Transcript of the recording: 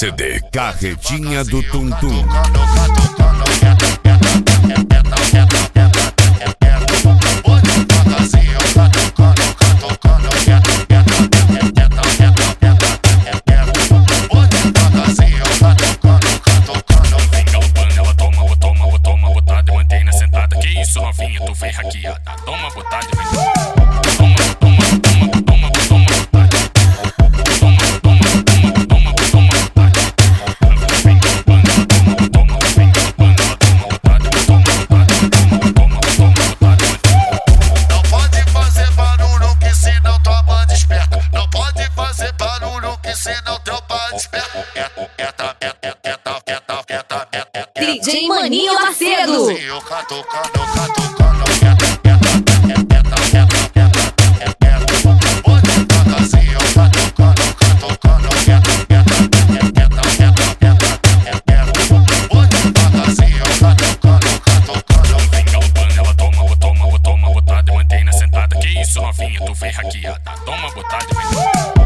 CD Carretinha do Tum Tum. Novinha, tu vem hackeada, toma botada e vem. Não pode fazer barulho que senão tua banda esperta. Não pode fazer barulho que senão teu pai desperta. DJ Maninho Macedo. Novinha, tu vem hackeada, toma botada e vem.